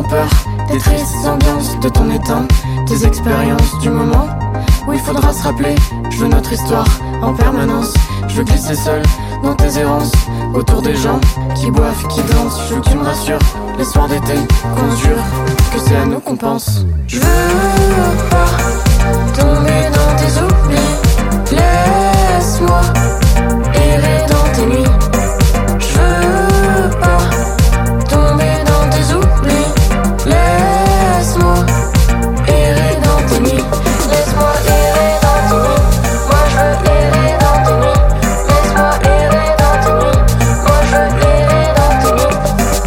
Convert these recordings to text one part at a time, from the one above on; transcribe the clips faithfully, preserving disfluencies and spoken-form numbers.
peur des tristes ambiances de ton étang, des expériences du moment où il faudra se rappeler. Je veux notre histoire en permanence. Je veux glisser seul dans tes errances, autour des gens qui boivent, qui dansent. Je veux que tu me rassures, les soirs d'été qu'on jure que c'est à nous qu'on pense. Je veux pas tomber dans tes oublis. Laisse-moi errer dans tes nuits. Je veux pas tomber dans tes oublis. Laisse-moi errer dans tes nuits. Laisse-moi errer dans tes nuits. Moi je veux errer dans tes nuits. Laisse-moi errer dans tes nuits. Moi je veux errer dans tes nuits.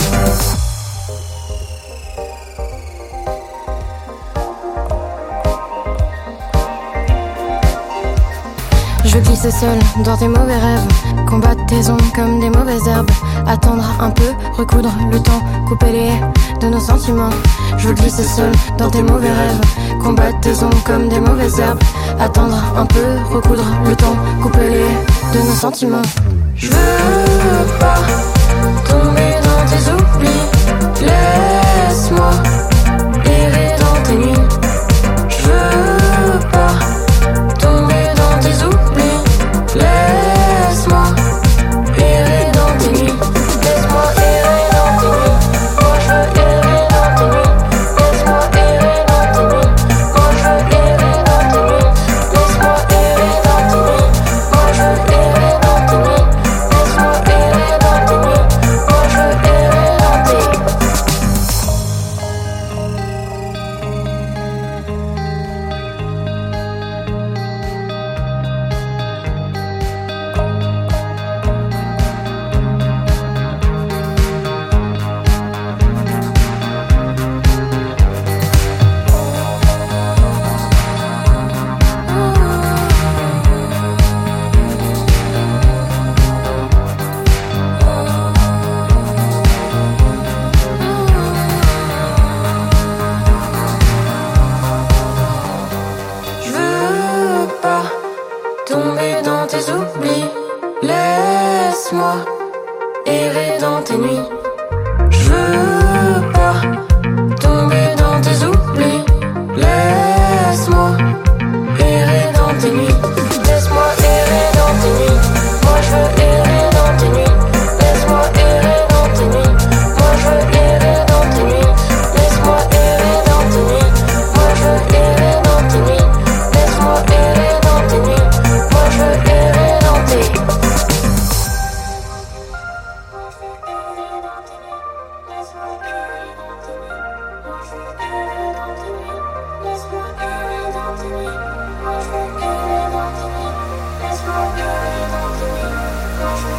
Je veux glisser seul dans tes mauvais rêves, combattre tes ombres comme des mauvaises herbes, attendre un peu, recoudre le temps, couper les haies de nos sentiments. Je veux glisser seul dans tes mauvais rêves, combattre tes ombres comme des mauvaises herbes, attendre un peu, recoudre le temps, couper les haies de nos sentiments. Je veux pas tomber dans tes oublis. Laisse-moi errer dans tes nuits. Je veux pas tomber dans tes oublis. Laisse-moi errer dans tes nuits. Laisse-moi errer dans tes nuits. Moi je veux errer dans tes nuits. Laisse-moi errer dans tes nuits. Moi je veux errer dans tes nuits. Laisse-moi errer dans tes nuits. Moi je veux errer dans tes nuits. Laisse-moi errer dans tes nuits. Moi je veux errer dans tes nuits. Je veux pas tomber dans tes oublis. Laisse-moi errer dans tes nuits. Je veux pas tomber dans tes oublis. Laisse-moi errer dans tes nuits. Laisse-moi errer dans tes nuits. Moi je veux errer dans tes nuits. Laisse-moi errer dans tes nuits. Moi je veux errer dans tes nuits. Laisse-moi errer dans tes nuits. Moi je veux errer dans tes nuits. Laisse-moi errer dans tes nuits. Moi je veux errer dans tes nuits. Laisse-moi errer dans tes nuits.